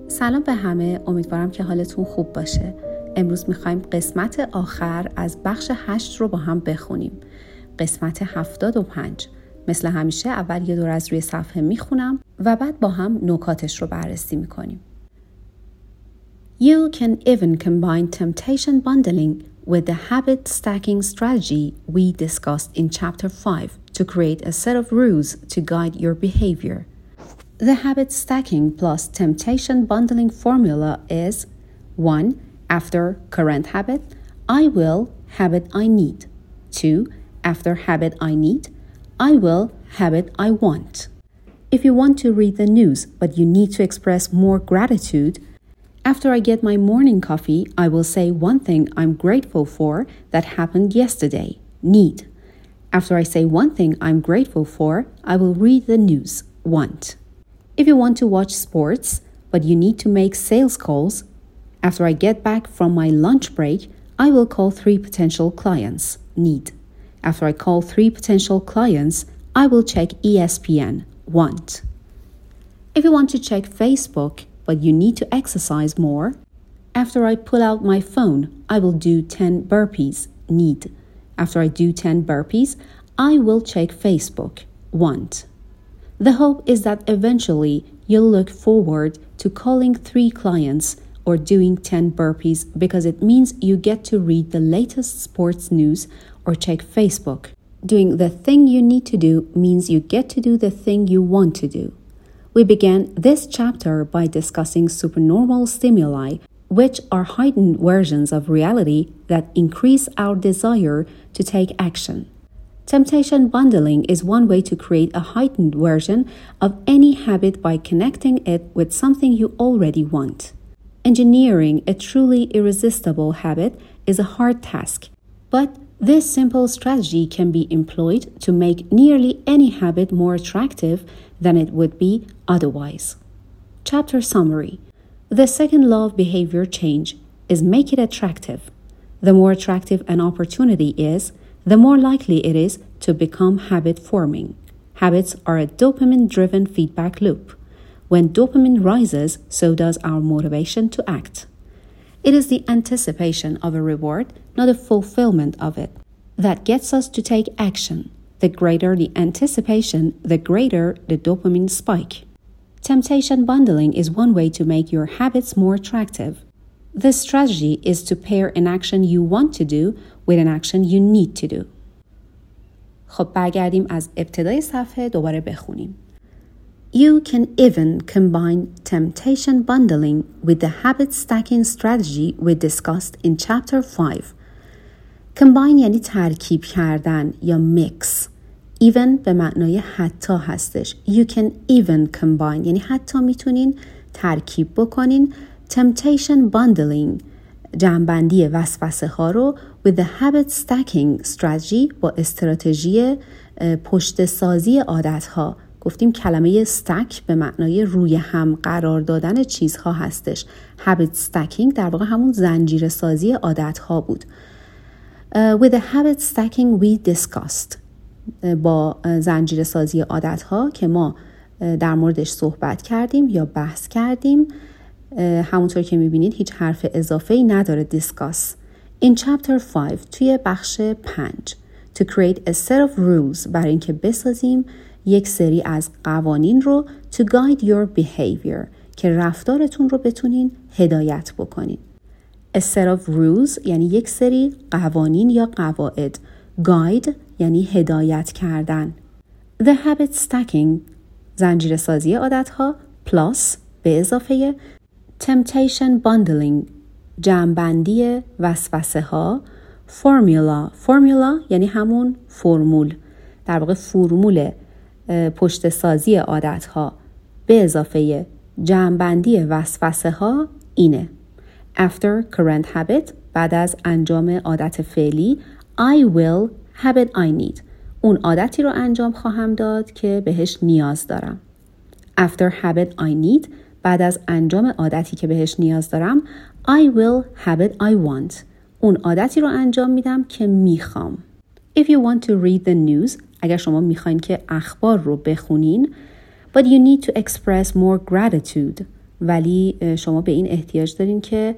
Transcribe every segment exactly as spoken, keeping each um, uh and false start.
سلام به همه، امیدوارم که حالتون خوب باشه. امروز میخوایم قسمت آخر از بخش هشت رو با هم بخونیم. قسمت هفتاد و پنج. مثل همیشه اول یه دور از روی صفحه میخونم و بعد با هم نکاتش رو بررسی میکنیم. You can even combine temptation bundling with the habit stacking strategy we discussed in chapter five to create a set of rules to guide your behavior. The habit stacking plus temptation bundling formula is one. After current habit, I will habit I need. two. After habit I need, I will habit I want. If you want to read the news but you need to express more gratitude, after I get my morning coffee, I will say one thing I'm grateful for that happened yesterday. Need. After I say one thing I'm grateful for, I will read the news. Want. If you want to watch sports, but you need to make sales calls, after I get back from my lunch break, I will call three potential clients. Need. After I call three potential clients, I will check E S P N. Want. If you want to check Facebook, but you need to exercise more, after I pull out my phone, I will do ten burpees. Need. After I do ten burpees, I will check Facebook. Want. The hope is that eventually you'll look forward to calling three clients or doing ten burpees because it means you get to read the latest sports news or check Facebook. Doing the thing you need to do means you get to do the thing you want to do. We began this chapter by discussing supernormal stimuli, which are heightened versions of reality that increase our desire to take action. Temptation bundling is one way to create a heightened version of any habit by connecting it with something you already want. Engineering a truly irresistible habit is a hard task, but this simple strategy can be employed to make nearly any habit more attractive than it would be otherwise. Chapter summary. The second law of behavior change is make it attractive. The more attractive an opportunity is, the more likely it is to become habit-forming. Habits are a dopamine-driven feedback loop. When dopamine rises, so does our motivation to act. It is the anticipation of a reward, not the fulfillment of it, that gets us to take action. The greater the anticipation, the greater the dopamine spike. Temptation bundling is one way to make your habits more attractive. The strategy is to pair an action you want to do with an action you need to do. خب برگردیم از ابتدای صفحه دوباره بخونیم. You can even combine temptation bundling with the habit stacking strategy we discussed in chapter five. Combine یعنی ترکیب کردن یا mix. Even به معنای حتی هستش. You can even combine یعنی حتی میتونین ترکیب بکنین temptation bundling جمع‌بندی وسوسه ها رو with the habit stacking strategy با استراتژی پشت سازی عادت ها. گفتیم کلمه stack به معنای روی هم قرار دادن چیزها هستش. habit stacking در واقع همون زنجیره سازی عادت ها بود. Uh, with the habit stacking we discussed با زنجیره سازی عادت ها که ما در موردش صحبت کردیم یا بحث کردیم. همونطور که میبینید هیچ حرف اضافه‌ای نداره discuss. In chapter five توی بخش پنج to create a set of rules برای اینکه بسازیم یک سری از قوانین رو to guide your behavior که رفتارتون رو بتونین هدایت بکنین. A set of rules یعنی یک سری قوانین یا قواعد. Guide یعنی هدایت کردن. The habit stacking زنجیره سازی عادت ها plus به اضافه temptation bundling جمع‌بندی وسوسه ها formula formula یعنی همون فرمول در واقع فرمول پشت سازی عادت ها به اضافه جمع‌بندی وسوسه ها اینه. After current habit بعد از انجام عادت فعلی I will habit I need اون عادتی رو انجام خواهم داد که بهش نیاز دارم. After habit I need بعد از انجام عادتی که بهش نیاز دارم I will habit I want اون عادتی رو انجام میدم که میخوام. If you want to read the news اگر شما میخواین که اخبار رو بخونین but you need to express more gratitude ولی شما به این احتیاج دارین که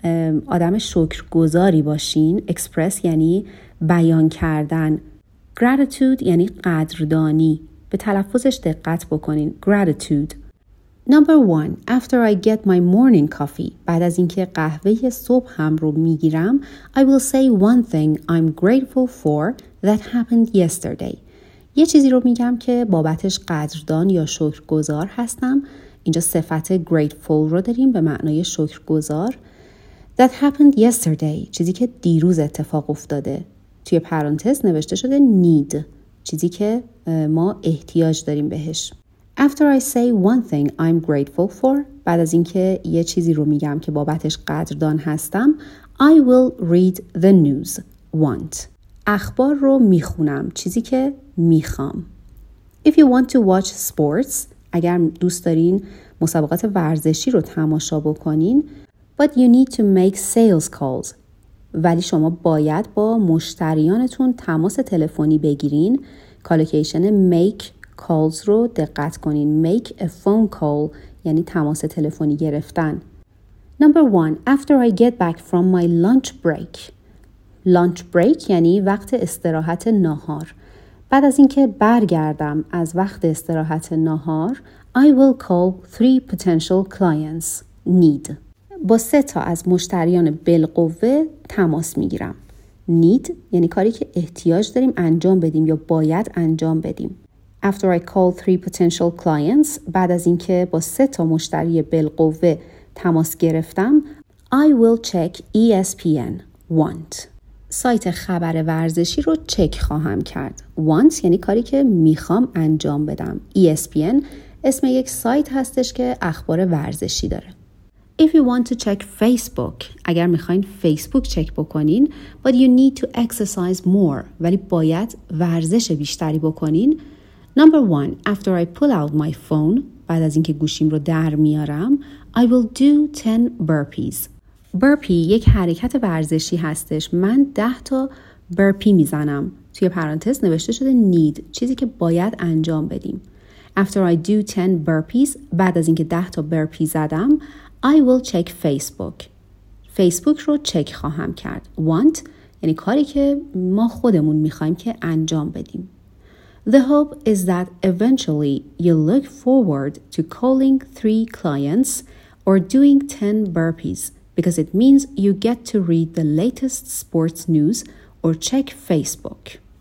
آدم شکرگزاری باشین. express یعنی بیان کردن. gratitude یعنی قدردانی. به تلفظش دقت بکنین. gratitude. Number one, after I get my morning coffee, بعد از اینکه قهوه صبح هم رو میگیرم, I will say one thing I'm grateful for that happened yesterday. یه چیزی رو میگم که بابتش قدردان یا شکرگزار هستم. اینجا صفت grateful رو داریم به معنای شکرگزار. That happened yesterday. چیزی که دیروز اتفاق افتاده. توی پرانتز نوشته شده need. چیزی که ما احتیاج داریم بهش. After I say one thing I'm grateful for, بعد از اینکه یه چیزی رو میگم که بابتش قدردان هستم, I will read the news. Want. اخبار رو میخونم. چیزی که میخوام. If you want to watch sports, اگر دوست دارین مسابقات ورزشی رو تماشا بکنین, but you need to make sales calls. ولی شما باید با مشتریانتون تماس تلفنی بگیرین. کالوکیشن make calls رو دقت کنین. make a phone call یعنی تماس تلفنی گرفتن. Number one, after I get back from my lunch break. lunch break یعنی وقت استراحت ناهار. بعد از اینکه برگردم از وقت استراحت ناهار, I will call three potential clients. need. با سه تا از مشتریان بالقوه تماس میگیرم. need یعنی کاری که احتیاج داریم انجام بدیم یا باید انجام بدیم. After I call three potential clients, بعد از اینکه با سه تا مشتری بالقوه تماس گرفتم, I will check E S P N. want. سایت خبر ورزشی رو چک خواهم کرد. want یعنی کاری که میخوام انجام بدم. E S P N اسم یک سایت هستش که اخبار ورزشی داره. If you want to check Facebook, اگر میخواین فیسبوک چک بکنین, but you need to exercise more, ولی باید ورزش بیشتری بکنین. Number one, after I pull out my phone, بعد از اینکه گوشیم رو در میارم, I will do ten burpees. burpee یک حرکت ورزشی هستش. من ده تا burpee میزنم. توی پرانتز نوشته شده need, چیزی که باید انجام بدیم. After I do ten burpees, بعد از اینکه ده تا burpee زدم, I will check Facebook. فیسبوک رو چک خواهم کرد. want یعنی کاری که ما خودمون میخوایم که انجام بدیم. The hope is that eventually you look forward to calling three clients or doing ten burpees because it means you get to read the latest sports news or check Facebook.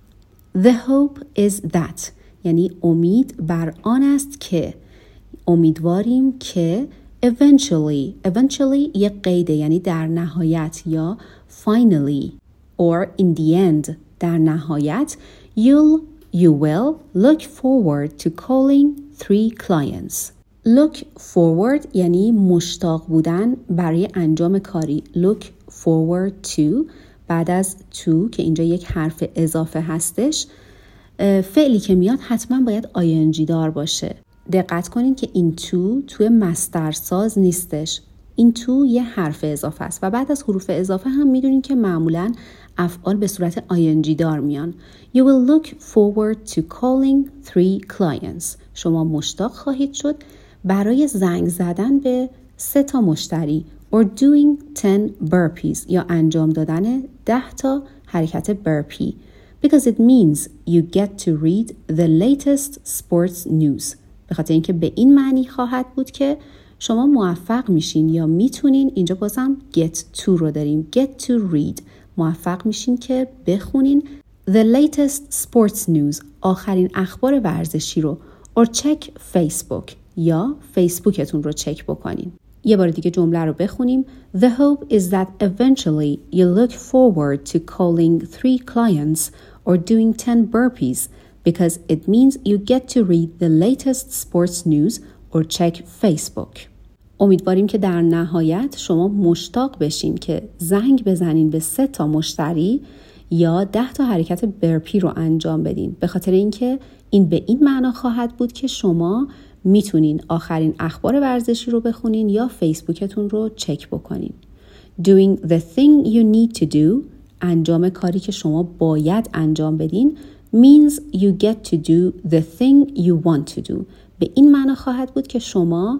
The hope is that یعنی امید بر آن است که امیدواریم که eventually eventually یک قیده یعنی در نهایت یا finally or in the end در نهایت you'll you will look forward to calling three clients. look forward یعنی مشتاق بودن برای انجام کاری. look forward to بعد از to که اینجا یک حرف اضافه هستش فعلی که میاد حتما باید ing دار باشه. دقت کنین که این تو توی مصدرساز نیستش. این تو یه حرف اضافه است و بعد از حروف اضافه هم میدونین که معمولاً افعال به صورت ing دار میان. You will look forward to calling three clients. شما مشتاق خواهید شد برای زنگ زدن به سه تا مشتری or doing ten burpees یا انجام دادن ده تا حرکت burpee because it means you get to read the latest sports news. به خاطر اینکه به این معنی خواهد بود که شما موفق میشین یا میتونین. اینجا بازم get to رو داریم. get to read. موفق میشین که بخونین the latest sports news. آخرین اخبار ورزشی رو or check Facebook. یا فیسبوکتون رو چک بکنین. یه بار دیگه جمله رو بخونیم. The hope is that eventually you look forward to calling three clients or doing ten burpees because it means you get to read the latest sports news or check Facebook. امیدواریم که در نهایت شما مشتاق بشین که زنگ بزنین به سه تا مشتری یا ده تا حرکت برپی رو انجام بدین. به خاطر اینکه این به این معنا خواهد بود که شما میتونین آخرین اخبار ورزشی رو بخونین یا فیسبوکتون رو چک بکنین. Doing the thing you need to do، انجام کاری که شما باید انجام بدین، means you get to do the thing you want to do. به این معنا خواهد بود که شما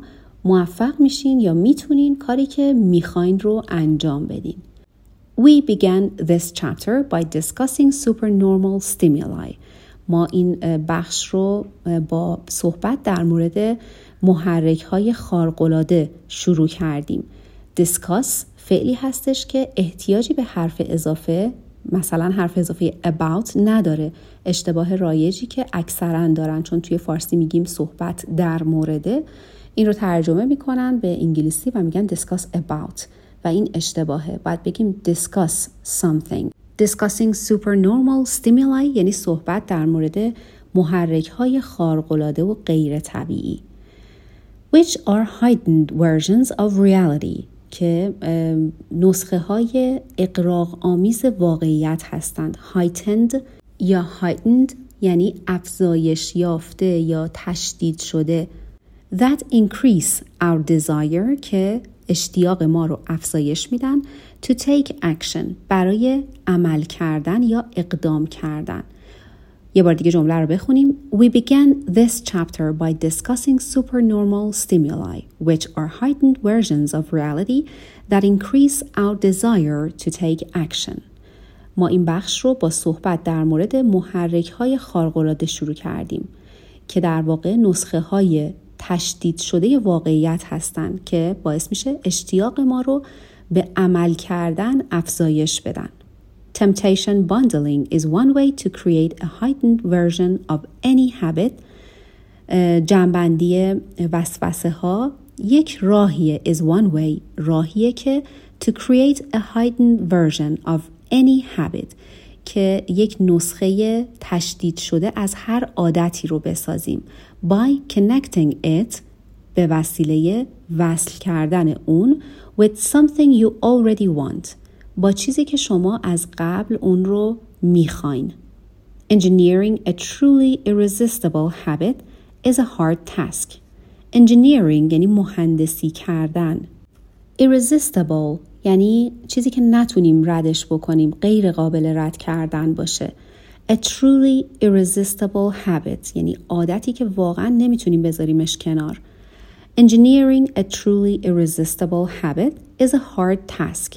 موفق میشین یا میتونین کاری که میخواین رو انجام بدین. We began this chapter by discussing supernormal stimuli. ما این بخش رو با صحبت در مورد محرک های خارق‌العاده شروع کردیم. Discuss فعلی هستش که احتیاجی به حرف اضافه، مثلا حرف اضافه about نداره. اشتباه رایجی که اکثرا دارن، چون توی فارسی میگیم صحبت در مورده، این رو ترجمه میکنن به انگلیسی و میگن discuss about و این اشتباهه. باید بگیم discuss something. Discussing supernormal stimuli یعنی صحبت در مورد محرک های خارق‌العاده و غیر طبیعی. Which are heightened versions of reality که نسخه های اغراق آمیز واقعیت هستند. Heightened یا heightened یعنی افزایش یافته یا تشدید شده. That increase our desire که اشتیاق ما رو افزایش میدن. To take action برای عمل کردن یا اقدام کردن. یه بار دیگه جمله رو بخونیم. We began this chapter by discussing supernormal stimuli, which are heightened versions of reality that increase our desire to take action. ما این بخش رو با صحبت در مورد محرک های خارق‌العاده شروع کردیم که در واقع نسخه های تشدید شده واقعیت هستند که باعث میشه اشتیاق ما رو به عمل کردن افزایش بدن. Temptation bundling is one way to create a heightened version of any habit. جمع‌بندی وسوسه ها یک راهیه is one way راهیه که to create a heightened version of any habit که یک نسخه تشدید شده از هر عادتی رو بسازیم. By connecting it به وسیله وصل کردن اون with something you already want با چیزی که شما از قبل اون رو میخواین. Engineering a truly irresistible habit is a hard task. Engineering یعنی مهندسی کردن. Irresistible یعنی چیزی که نتونیم ردش بکنیم، غیر قابل رد کردن باشه. A truly irresistible habit یعنی عادتی که واقعا نمیتونیم بذاریمش کنار. Engineering a truly irresistible habit is a hard task.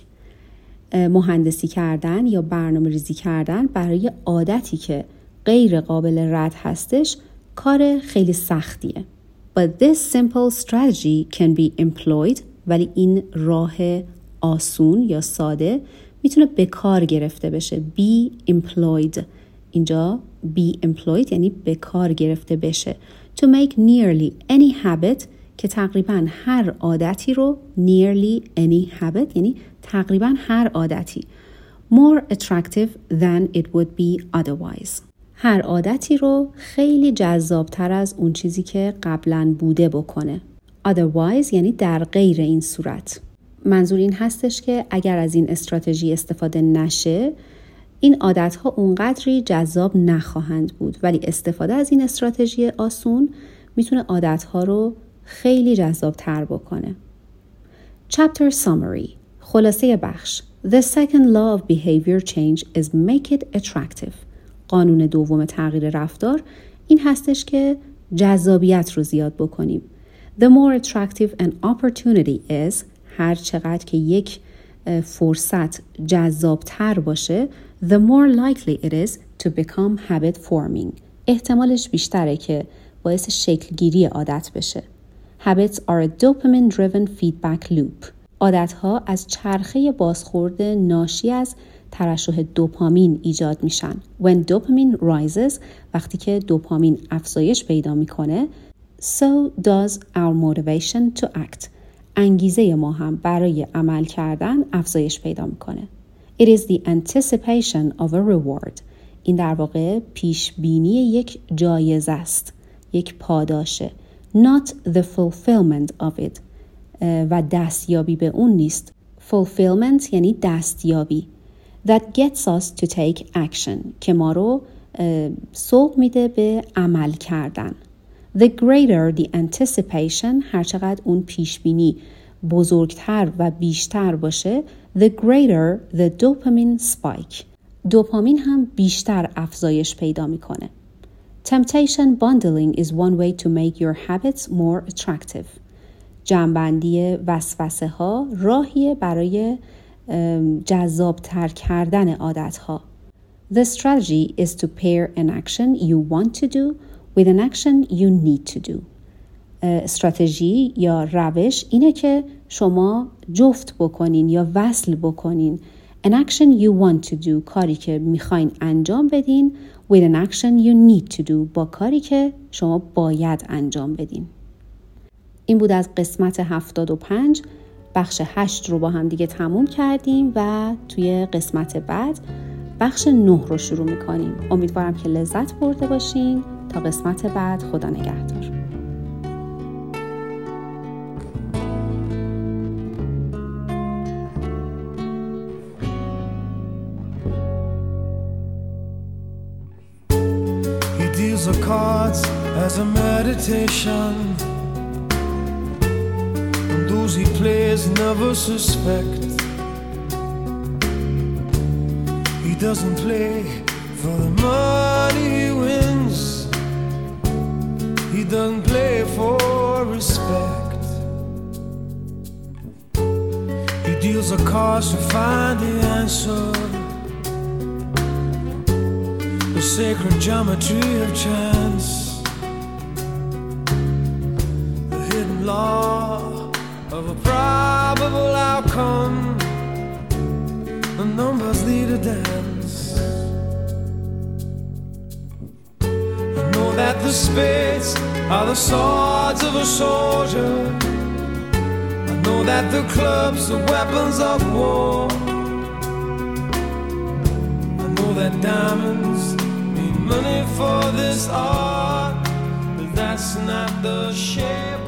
مهندسی کردن یا برنامه ریزی کردن برای عادتی که غیر قابل رد هستش کار خیلی سختیه. But this simple strategy can be employed ولی این راه آسون یا ساده میتونه به کار گرفته بشه. Be employed اینجا be employed یعنی به کار گرفته بشه. To make nearly any habit که تقریبا هر عادتی رو nearly any habit یعنی تقریبا هر عادتی more attractive than it would be otherwise. هر عادتی رو خیلی جذابتر از اون چیزی که قبلا بوده بکنه. Otherwise یعنی در غیر این صورت. منظور این هستش که اگر از این استراتژی استفاده نشه این عادتها اونقدری جذاب نخواهند بود، ولی استفاده از این استراتژی آسون میتونه عادتها رو خیلی جذابتر بکنه. Chapter Summary خلاصه بخش. The second law of behavior change is make it attractive. قانون دوم تغییر رفتار این هستش که جذابیت رو زیاد بکنیم. The more attractive an opportunity is هر چقدر که یک فرصت جذابتر باشه the more likely it is to become habit forming. احتمالش بیشتره که باعث شکلگیری عادت بشه. Habits are a dopamine-driven feedback loop. عادتها از چرخه بازخورد ناشی از ترشح دوپامین ایجاد میشن. When dopamine rises وقتی که دوپامین افزایش پیدا میکنه so does our motivation to act. انگیزه ما هم برای عمل کردن افزایش پیدا میکنه. It is the anticipation of a reward. این در واقع پیش بینی یک جایزه است، یک پاداشه. Not the fulfillment of it. و دستیابی به اون نیست. Fulfillment یعنی دستیابی. That gets us to take action. که ما رو سوق میده به عمل کردن. The greater the anticipation هرچقدر اون پیش بینی بزرگتر و بیشتر باشه the greater the dopamine spike. دوپامین هم بیشتر افزایش پیدا میکنه. Temptation bundling is one way to make your habits more attractive. جمع‌بندی وسوسه ها راهیه برای جذاب تر کردن عادت ها. The strategy is to pair an action you want to do with an action you need to do. استراتژی یا روش اینه که شما جفت بکنین یا وصل بکنین an action you want to do، کاری که میخواین انجام بدین، with an action you need to do، با کاری که شما باید انجام بدین. این بود از قسمت هفتاد و پنج. بخش هشت رو با هم دیگه تموم کردیم و توی قسمت بعد بخش نه رو شروع میکنیم. امیدوارم که لذت برده باشین. تا قسمت بعد، خدا نگهدار. He deals the cards as a meditation, and those he plays never suspect. He doesn't play for the money he wins. He doesn't play for respect. He deals the cards to find the answer, the sacred geometry of chance, the hidden law of a probable outcome. The numbers lead a dance. I know that the spades are the swords of a soldier. I know that the clubs are weapons of war. I know that diamonds mean money for this art, but that's not the shape